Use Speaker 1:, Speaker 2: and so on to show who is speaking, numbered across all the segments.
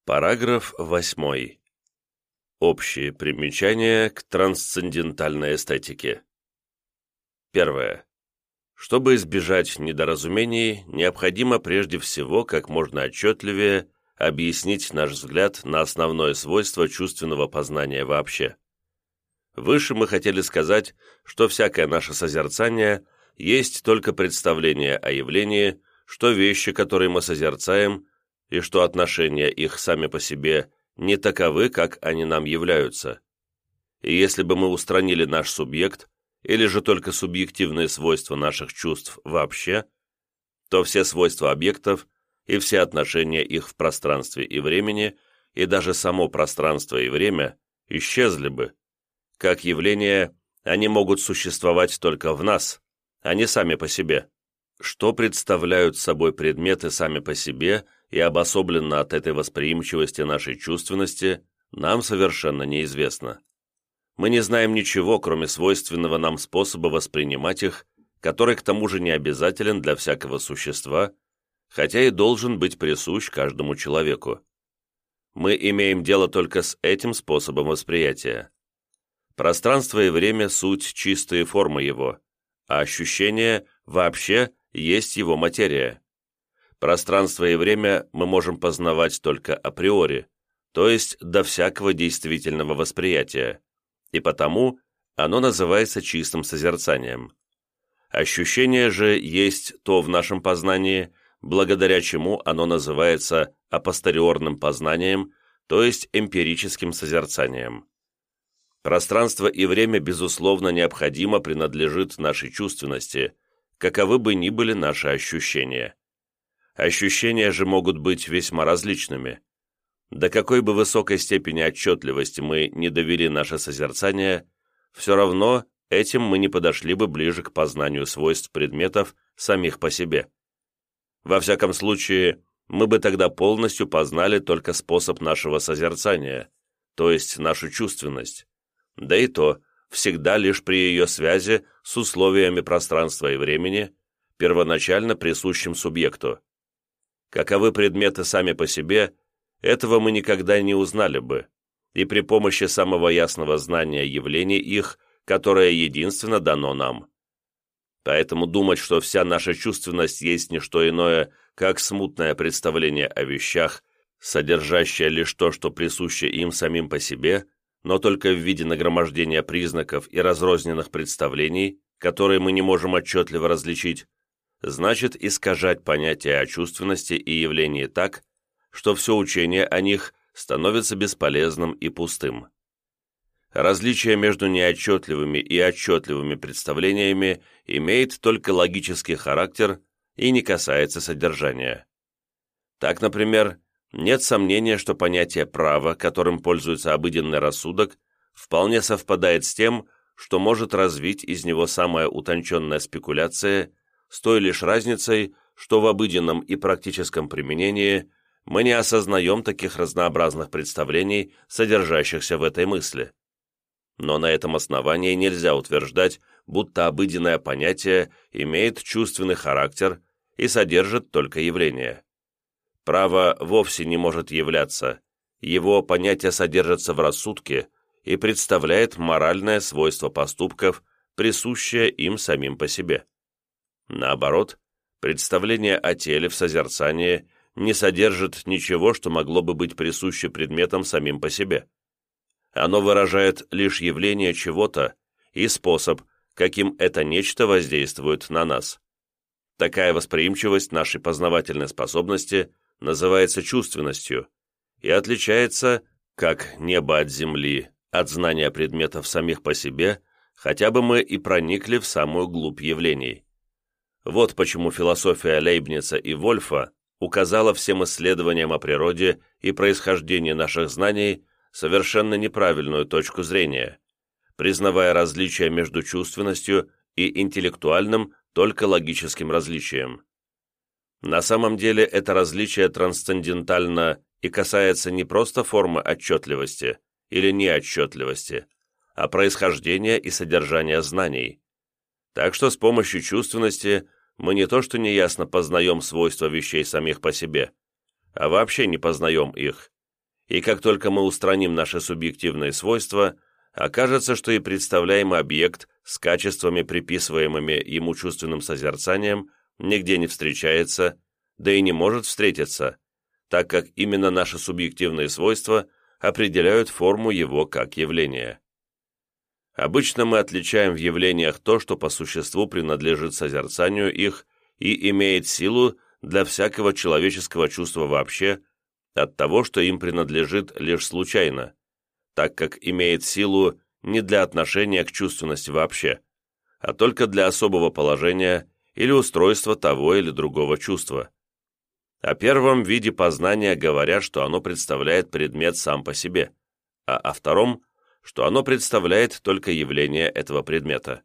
Speaker 1: Параграф 8. Общие примечания к трансцендентальной эстетике. Первое. Чтобы избежать недоразумений, необходимо прежде всего как можно отчетливее объяснить наш взгляд на основное свойство чувственного познания вообще. Выше мы хотели сказать, что всякое наше созерцание есть только представление о явлении, что вещи, которые мы созерцаем, и что отношения их сами по себе не таковы, как они нам являются. И если бы мы устранили наш субъект, или же только субъективные свойства наших чувств вообще, то все свойства объектов и все отношения их в пространстве и времени, и даже само пространство и время исчезли бы. Как явления, они могут существовать только в нас, а не сами по себе. Что представляют собой предметы сами по себе и обособленно от этой восприимчивости нашей чувственности, нам совершенно неизвестно. Мы не знаем ничего, кроме свойственного нам способа воспринимать их, который к тому же не обязателен для всякого существа, хотя и должен быть присущ каждому человеку. Мы имеем дело только с этим способом восприятия. Пространство и время – суть чистые формы его, а ощущение вообще есть его материя. Пространство и время мы можем познавать только априори, то есть до всякого действительного восприятия, и потому оно называется чистым созерцанием. Ощущение же есть то в нашем познании, благодаря чему оно называется апостериорным познанием, то есть эмпирическим созерцанием. Пространство и время, безусловно, необходимо принадлежит нашей чувственности, каковы бы ни были наши ощущения. Ощущения же могут быть весьма различными. До какой бы высокой степени отчетливости мы не довели наше созерцание, все равно этим мы не подошли бы ближе к познанию свойств предметов самих по себе. Во всяком случае, мы бы тогда полностью познали только способ нашего созерцания, то есть нашу чувственность, да и то всегда лишь при ее связи с условиями пространства и времени, первоначально присущим субъекту. Каковы предметы сами по себе, этого мы никогда не узнали бы, и при помощи самого ясного знания явлений их, которое единственно дано нам. Поэтому думать, что вся наша чувственность есть не что иное, как смутное представление о вещах, содержащее лишь то, что присуще им самим по себе, но только в виде нагромождения признаков и разрозненных представлений, которые мы не можем отчетливо различить, значит искажать понятие о чувственности и явлении так, что все учение о них становится бесполезным и пустым. Различие между неотчетливыми и отчетливыми представлениями имеет только логический характер и не касается содержания. Так, например, нет сомнения, что понятие права, которым пользуется обыденный рассудок, вполне совпадает с тем, что может развить из него самая утонченная спекуляция, с той лишь разницей, что в обыденном и практическом применении мы не осознаем таких разнообразных представлений, содержащихся в этой мысли. Но на этом основании нельзя утверждать, будто обыденное понятие имеет чувственный характер и содержит только явление. Право вовсе не может являться, его понятие содержится в рассудке и представляет моральное свойство поступков, присущее им самим по себе. Наоборот, представление о теле в созерцании не содержит ничего, что могло бы быть присуще предметам самим по себе. Оно выражает лишь явление чего-то и способ, каким это нечто воздействует на нас. Такая восприимчивость нашей познавательной способности называется чувственностью и отличается, как небо от земли, от знания предметов самих по себе, хотя бы мы и проникли в самую глубь явлений. Вот почему философия Лейбница и Вольфа указала всем исследованиям о природе и происхождении наших знаний совершенно неправильную точку зрения, признавая различия между чувственностью и интеллектуальным только логическим различием. На самом деле это различие трансцендентально и касается не просто формы отчетливости или неотчетливости, а происхождения и содержания знаний. Так что с помощью чувственности мы не то что неясно познаем свойства вещей самих по себе, а вообще не познаем их, и как только мы устраним наши субъективные свойства, окажется, что и представляемый объект с качествами, приписываемыми ему чувственным созерцанием, нигде не встречается, да и не может встретиться, так как именно наши субъективные свойства определяют форму его как явления. Обычно мы отличаем в явлениях то, что по существу принадлежит созерцанию их и имеет силу для всякого человеческого чувства вообще, от того, что им принадлежит лишь случайно, так как имеет силу не для отношения к чувственности вообще, а только для особого положения или устройства того или другого чувства. О первом виде познания говорят, что оно представляет предмет сам по себе, а о втором, что оно представляет только явление этого предмета.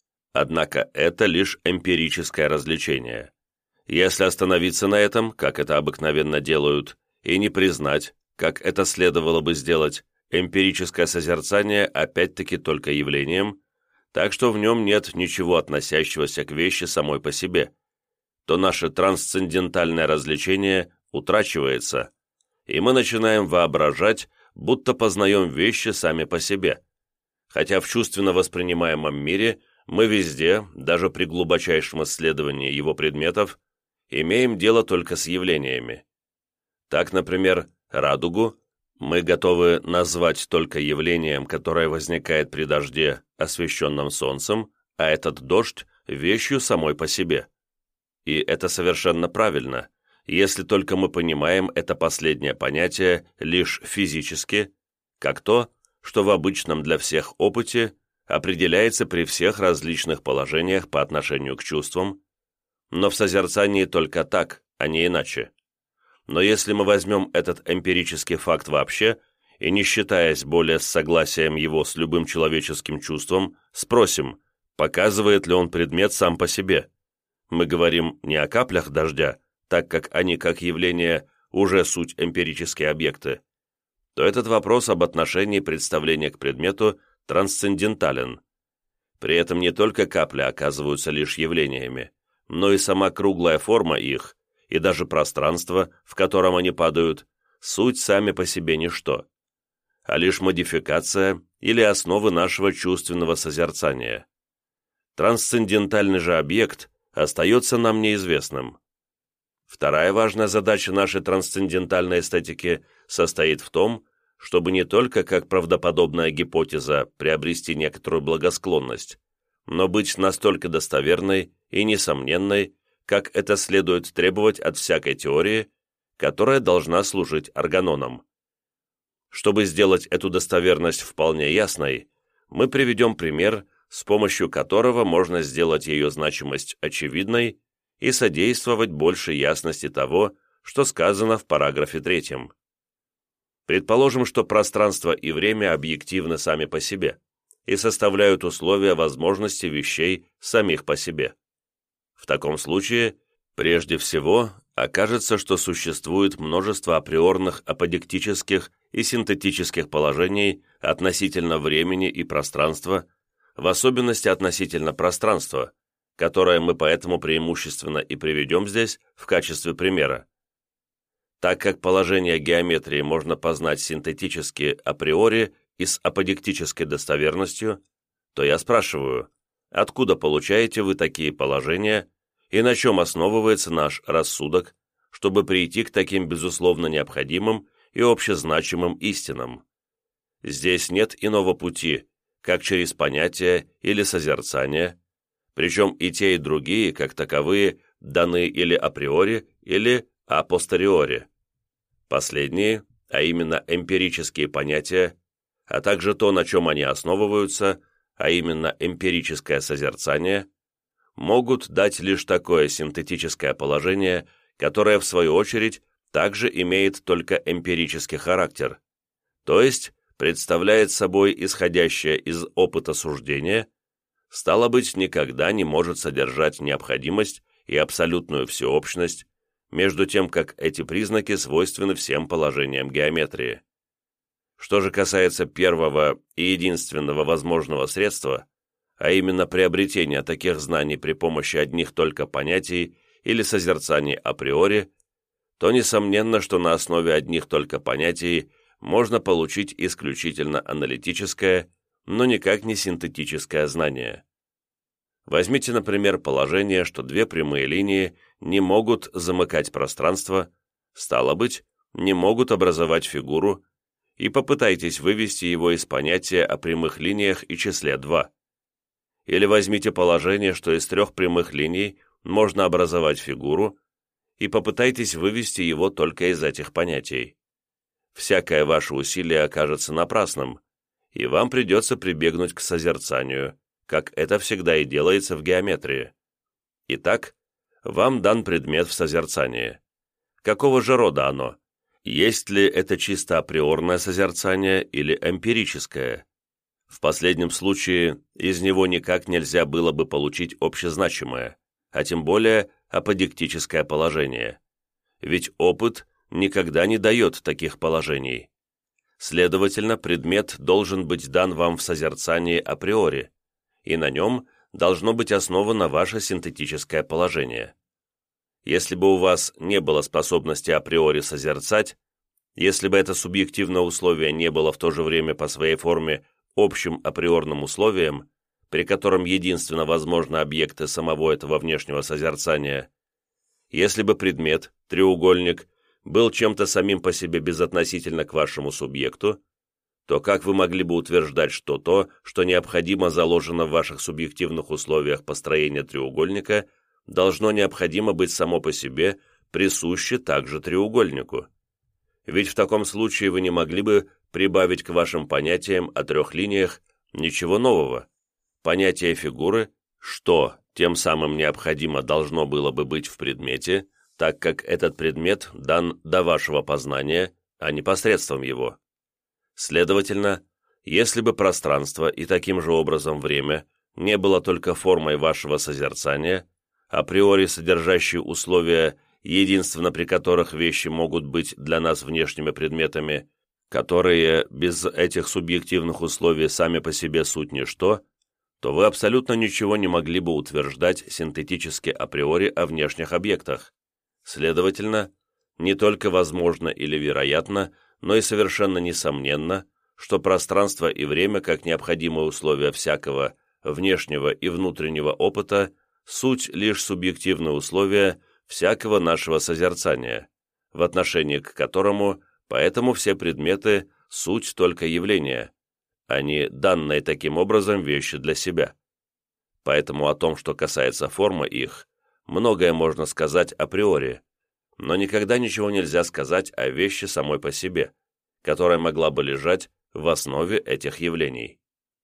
Speaker 1: Однако это лишь эмпирическое развлечение. Если остановиться на этом, как это обыкновенно делают, и не признать, как это следовало бы сделать, эмпирическое созерцание опять-таки только явлением, так что в нем нет ничего относящегося к вещи самой по себе, то наше трансцендентальное развлечение утрачивается, и мы начинаем воображать, будто познаем вещи сами по себе, хотя в чувственно воспринимаемом мире мы везде, даже при глубочайшем исследовании его предметов, имеем дело только с явлениями. Так, например, радугу мы готовы назвать только явлением, которое возникает при дожде, освещенном солнцем, а этот дождь – вещью самой по себе. И это совершенно правильно, если только мы понимаем это последнее понятие лишь физически, как то, что в обычном для всех опыте определяется при всех различных положениях по отношению к чувствам, но в созерцании только так, а не иначе. Но если мы возьмем этот эмпирический факт вообще и, не считаясь более с согласием его с любым человеческим чувством, спросим, показывает ли он предмет сам по себе, мы говорим не о каплях дождя, так как они как явление уже суть эмпирические объекты, то этот вопрос об отношении представления к предмету трансцендентален. При этом не только капли оказываются лишь явлениями, но и сама круглая форма их, и даже пространство, в котором они падают, суть сами по себе ничто, а лишь модификация или основы нашего чувственного созерцания. Трансцендентальный же объект остается нам неизвестным. Вторая важная задача нашей трансцендентальной эстетики состоит в том, чтобы не только как правдоподобная гипотеза приобрести некоторую благосклонность, но быть настолько достоверной и несомненной, как это следует требовать от всякой теории, которая должна служить органоном. Чтобы сделать эту достоверность вполне ясной, мы приведем пример, с помощью которого можно сделать ее значимость очевидной и содействовать большей ясности того, что сказано в параграфе 3. Предположим, что пространство и время объективны сами по себе и составляют условия возможности вещей самих по себе. В таком случае, прежде всего, окажется, что существует множество априорных аподектических и синтетических положений относительно времени и пространства, в особенности относительно пространства, которое мы поэтому преимущественно и приведем здесь в качестве примера. Так как положение геометрии можно познать синтетически априори и с аподектической достоверностью, то я спрашиваю, откуда получаете вы такие положения и на чем основывается наш рассудок, чтобы прийти к таким безусловно необходимым и общезначимым истинам? Здесь нет иного пути, как через понятие или созерцание, причем и те, и другие, как таковые, даны или априори, или апостериори. Последние, а именно эмпирические понятия, а также то, на чем они основываются, а именно эмпирическое созерцание, могут дать лишь такое синтетическое положение, которое, в свою очередь, также имеет только эмпирический характер, то есть представляет собой исходящее из опыта суждение, стало быть, никогда не может содержать необходимость и абсолютную всеобщность, между тем, как эти признаки свойственны всем положениям геометрии. Что же касается первого и единственного возможного средства, а именно приобретения таких знаний при помощи одних только понятий или созерцаний априори, то несомненно, что на основе одних только понятий можно получить исключительно аналитическое, но никак не синтетическое знание. Возьмите, например, положение, что две прямые линии не могут замыкать пространство, стало быть, не могут образовать фигуру, и попытайтесь вывести его из понятия о прямых линиях и числе 2. Или возьмите положение, что из трех прямых линий можно образовать фигуру, и попытайтесь вывести его только из этих понятий. Всякое ваше усилие окажется напрасным, и вам придется прибегнуть к созерцанию, как это всегда и делается в геометрии. Итак, вам дан предмет в созерцании. Какого же рода оно? Есть ли это чисто априорное созерцание или эмпирическое? В последнем случае из него никак нельзя было бы получить общезначимое, а тем более аподектическое положение. Ведь опыт никогда не дает таких положений. Следовательно, предмет должен быть дан вам в созерцании априори, и на нем должно быть основано ваше синтетическое положение. Если бы у вас не было способности априори созерцать, если бы это субъективное условие не было в то же время по своей форме общим априорным условием, при котором единственно возможны объекты самого этого внешнего созерцания, если бы предмет, треугольник, был чем-то самим по себе безотносительно к вашему субъекту, то как вы могли бы утверждать, что то, что необходимо заложено в ваших субъективных условиях построения треугольника, должно необходимо быть само по себе присуще также треугольнику? Ведь в таком случае вы не могли бы прибавить к вашим понятиям о трех линиях ничего нового. Понятие фигуры, что тем самым необходимо должно было бы быть в предмете, так как этот предмет дан до вашего познания, а не посредством его. Следовательно, если бы пространство и таким же образом время не было только формой вашего созерцания, априори содержащие условия, единственно при которых вещи могут быть для нас внешними предметами, которые без этих субъективных условий сами по себе суть ничто, то вы абсолютно ничего не могли бы утверждать синтетически априори о внешних объектах. Следовательно, не только возможно или вероятно, но и совершенно несомненно, что пространство и время, как необходимые условия всякого внешнего и внутреннего опыта, суть лишь субъективные условия всякого нашего созерцания, в отношении к которому поэтому все предметы – суть только явления, а не данные таким образом вещи для себя. Поэтому о том, что касается формы их, многое можно сказать априори, но никогда ничего нельзя сказать о вещи самой по себе, которая могла бы лежать в основе этих явлений.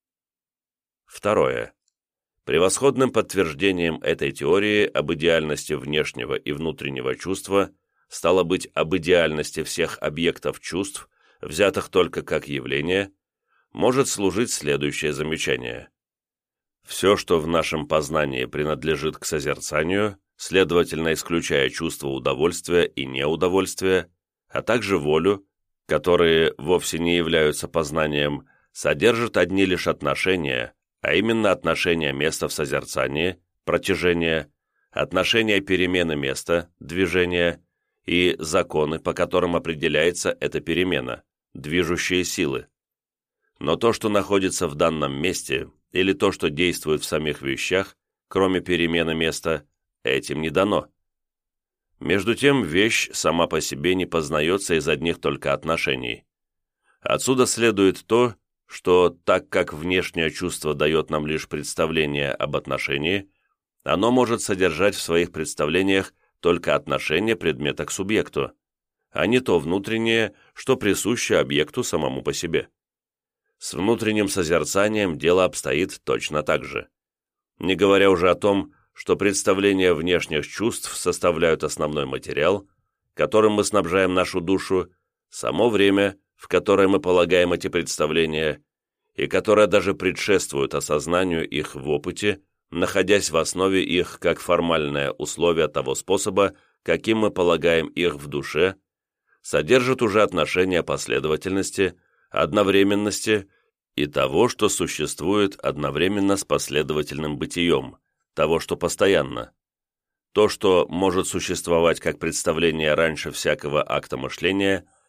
Speaker 1: Второе. Превосходным подтверждением этой теории об идеальности внешнего и внутреннего чувства стало быть об идеальности всех объектов чувств, взятых только как явление, может служить следующее замечание. Все, что в нашем познании принадлежит к созерцанию, следовательно, исключая чувство удовольствия и неудовольствия, а также волю, которые вовсе не являются познанием, содержат одни лишь отношения, а именно отношение места в созерцании, протяжение, отношение перемены места, движения и законы, по которым определяется эта перемена, движущие силы. Но то, что находится в данном месте, или то, что действует в самих вещах, кроме перемены места, этим не дано. Между тем, вещь сама по себе не познается из одних только отношений. Отсюда следует то, что так как внешнее чувство дает нам лишь представление об отношении, оно может содержать в своих представлениях только отношение предмета к субъекту, а не то внутреннее, что присуще объекту самому по себе. С внутренним созерцанием дело обстоит точно так же. Не говоря уже о том, что представления внешних чувств составляют основной материал, которым мы снабжаем нашу душу, само время, в которое мы полагаем эти представления, и которое даже предшествует осознанию их в опыте, находясь в основе их как формальное условие того способа, каким мы полагаем их в душе, содержит уже отношение последовательности, одновременности и того, что существует одновременно с последовательным бытием, того, что постоянно. То, что может существовать как представление раньше всякого акта мышления,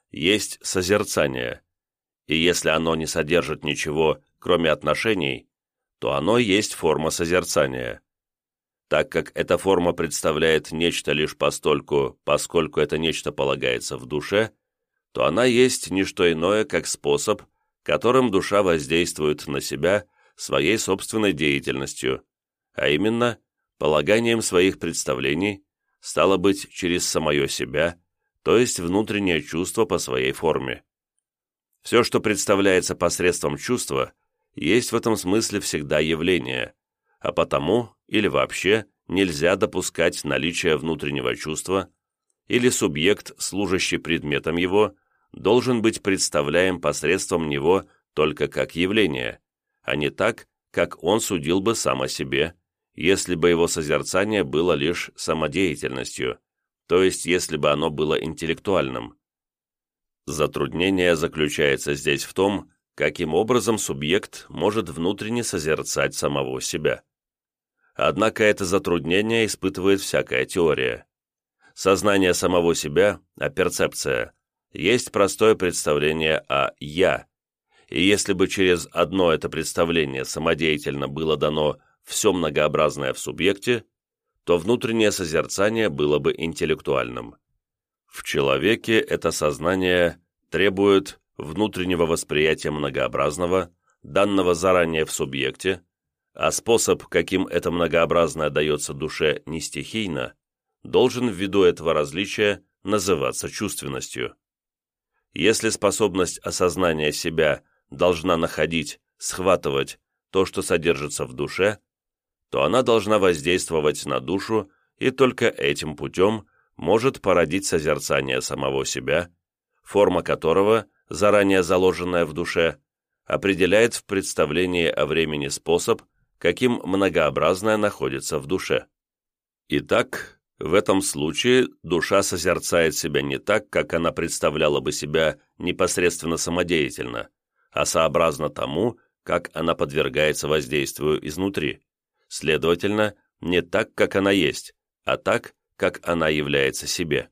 Speaker 1: есть созерцание, и если оно не содержит ничего, кроме отношений, то оно есть форма созерцания. Так как эта форма представляет нечто лишь постольку, поскольку это нечто полагается в душе, то она есть не что иное, как способ, которым душа воздействует на себя своей собственной деятельностью, а именно полаганием своих представлений, стало быть, через самое себя, то есть внутреннее чувство по своей форме. Все, что представляется посредством чувства, есть в этом смысле всегда явление, а потому или вообще нельзя допускать наличие внутреннего чувства, или субъект, служащий предметом его, должен быть представляем посредством него только как явление, а не так, как он судил бы сам о себе, если бы его созерцание было лишь самодеятельностью, то есть если бы оно было интеллектуальным. Затруднение заключается здесь в том, каким образом субъект может внутренне созерцать самого себя. Однако это затруднение испытывает всякая теория. Сознание самого себя, перцепция, есть простое представление о «я», и если бы через одно это представление самодеятельно было дано все многообразное в субъекте, то внутреннее созерцание было бы интеллектуальным. В человеке это сознание требует внутреннего восприятия многообразного, данного заранее в субъекте, а способ, каким это многообразное дается душе не стихийно, должен ввиду этого различия называться чувственностью. Если способность осознания себя должна находить, схватывать то, что содержится в душе, то она должна воздействовать на душу и только этим путем может породить созерцание самого себя, форма которого, заранее заложенная в душе, определяет в представлении о времени способ, каким многообразное находится в душе. Итак, в этом случае душа созерцает себя не так, как она представляла бы себя непосредственно самодеятельно, а сообразно тому, как она подвергается воздействию изнутри, следовательно, не так, как она есть, а так, как она является себе.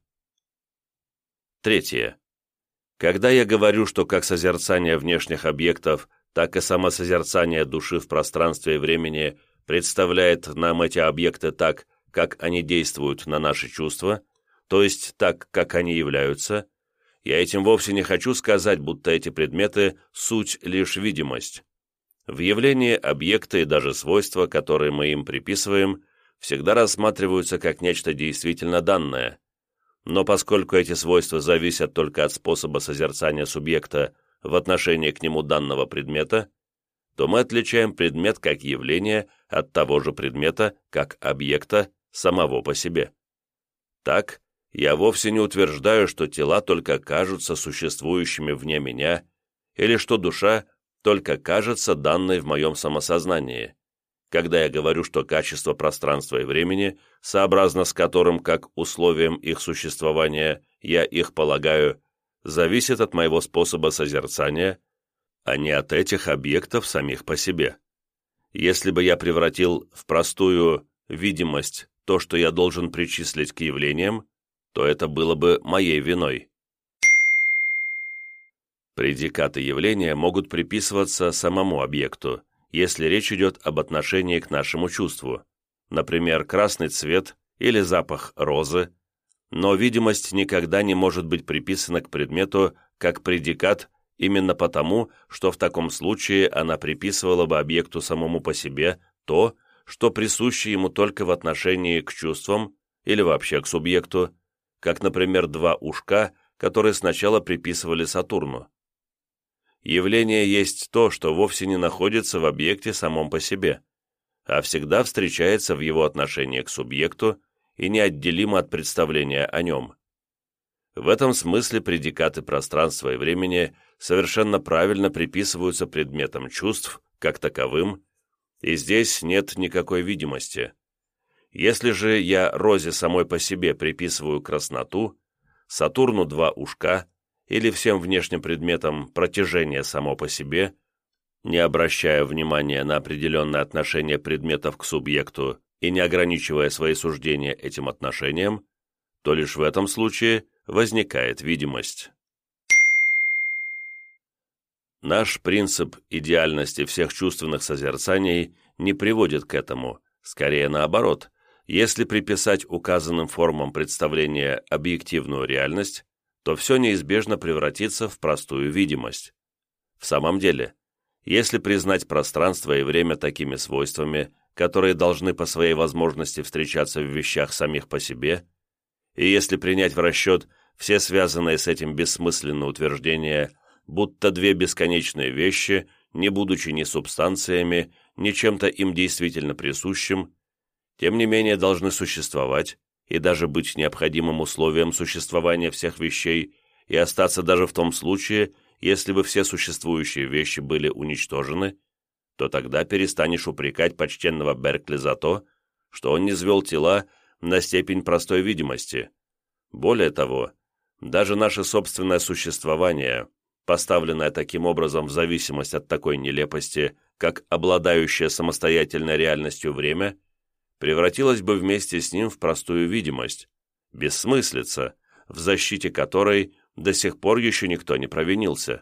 Speaker 1: Третье. Когда я говорю, что как созерцание внешних объектов, так и самосозерцание души в пространстве и времени представляет нам эти объекты так, как они действуют на наши чувства, то есть так, как они являются, я этим вовсе не хочу сказать, будто эти предметы – суть лишь видимость. В явлении объекты и даже свойства, которые мы им приписываем, всегда рассматриваются как нечто действительно данное. Но поскольку эти свойства зависят только от способа созерцания субъекта в отношении к нему данного предмета, то мы отличаем предмет как явление от того же предмета как объекта самого по себе. Так, я вовсе не утверждаю, что тела только кажутся существующими вне меня, или что душа только кажется данной в моем самосознании, когда я говорю, что качество пространства и времени, сообразно с которым, как условием их существования, я их полагаю, зависит от моего способа созерцания, а не от этих объектов самих по себе. Если бы я превратил в простую видимость то, что я должен причислить к явлениям, то это было бы моей виной. Предикаты явления могут приписываться самому объекту, если речь идет об отношении к нашему чувству, например, красный цвет или запах розы, но видимость никогда не может быть приписана к предмету как предикат именно потому, что в таком случае она приписывала бы объекту самому по себе то, что присуще ему только в отношении к чувствам или вообще к субъекту, как, например, два ушка, которые сначала приписывали Сатурну. Явление есть то, что вовсе не находится в объекте самом по себе, а всегда встречается в его отношении к субъекту и неотделимо от представления о нем. В этом смысле предикаты пространства и времени совершенно правильно приписываются предметам чувств, как таковым, и здесь нет никакой видимости. Если же я розе самой по себе приписываю красноту, Сатурну два ушка или всем внешним предметам протяжение само по себе, не обращая внимания на определенное отношение предметов к субъекту и не ограничивая свои суждения этим отношением, то лишь в этом случае возникает видимость. Наш принцип идеальности всех чувственных созерцаний не приводит к этому, скорее наоборот. Если приписать указанным формам представления объективную реальность, то все неизбежно превратится в простую видимость. В самом деле, если признать пространство и время такими свойствами, которые должны по своей возможности встречаться в вещах самих по себе, и если принять в расчет все связанные с этим бессмысленные утверждения, будто две бесконечные вещи, не будучи ни субстанциями, ни чем-то им действительно присущим, тем не менее должны существовать и даже быть необходимым условием существования всех вещей и остаться даже в том случае, если бы все существующие вещи были уничтожены, то тогда перестанешь упрекать почтенного Беркли за то, что он низвел тела на степень простой видимости. Более того, даже наше собственное существование, поставленное таким образом в зависимость от такой нелепости, как обладающее самостоятельной реальностью время, превратилось бы вместе с ним в простую видимость, бессмыслица, в защите которой до сих пор еще никто не провинился.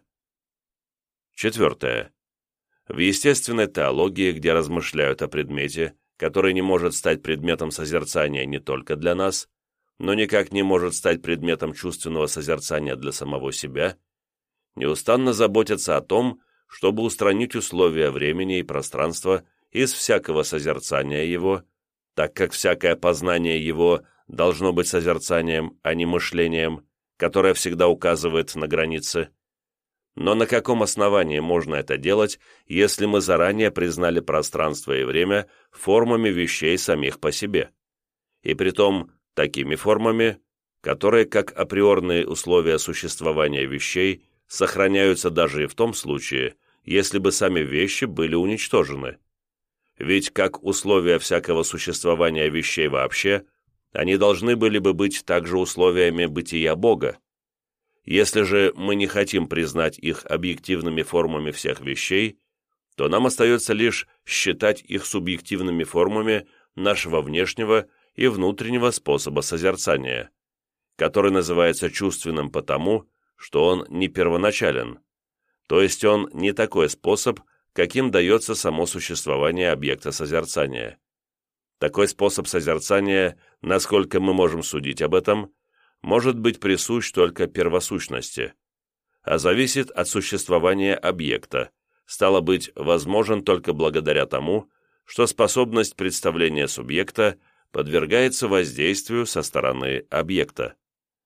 Speaker 1: Четвертое. В естественной теологии, где размышляют о предмете, который не может стать предметом созерцания не только для нас, но никак не может стать предметом чувственного созерцания для самого себя, неустанно заботятся о том, чтобы устранить условия времени и пространства из всякого созерцания его, так как всякое познание его должно быть созерцанием, а не мышлением, которое всегда указывает на границы. Но на каком основании можно это делать, если мы заранее признали пространство и время формами вещей самих по себе? И притом такими формами, которые, как априорные условия существования вещей, сохраняются даже и в том случае, если бы сами вещи были уничтожены. Ведь как условия всякого существования вещей вообще, они должны были бы быть также условиями бытия Бога. Если же мы не хотим признать их объективными формами всех вещей, то нам остается лишь считать их субъективными формами нашего внешнего и внутреннего способа созерцания, который называется чувственным потому, что он не первоначален, то есть он не такой способ, каким дается само существование объекта созерцания. Такой способ созерцания, насколько мы можем судить об этом, может быть присущ только первосущности, а зависит от существования объекта, стало быть, возможен только благодаря тому, что способность представления субъекта подвергается воздействию со стороны объекта.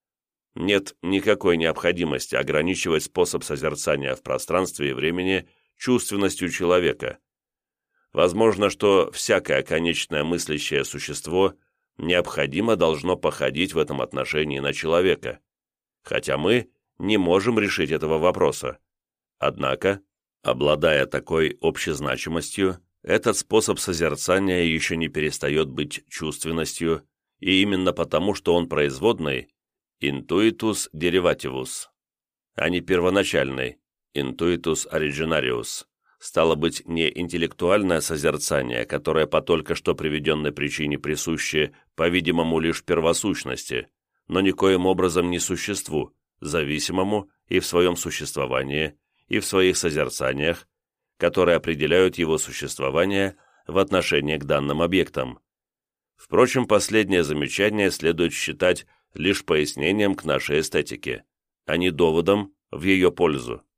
Speaker 1: Нет никакой необходимости ограничивать способ созерцания в пространстве и времени чувственностью человека. Возможно, что всякое конечное мыслящее существо необходимо должно походить в этом отношении на человека, хотя мы не можем решить этого вопроса. Однако, обладая такой общезначимостью, этот способ созерцания еще не перестает быть чувственностью, и именно потому, что он производный intuitus derivativus, а не первоначальный intuitus originarius, стало быть, не интеллектуальное созерцание, которое по только что приведенной причине присуще, по-видимому, лишь первосущности, но никоим образом не существу, зависимому и в своем существовании, и в своих созерцаниях, которые определяют его существование в отношении к данным объектам. Впрочем, последнее замечание следует считать лишь пояснением к нашей эстетике, а не доводом в ее пользу.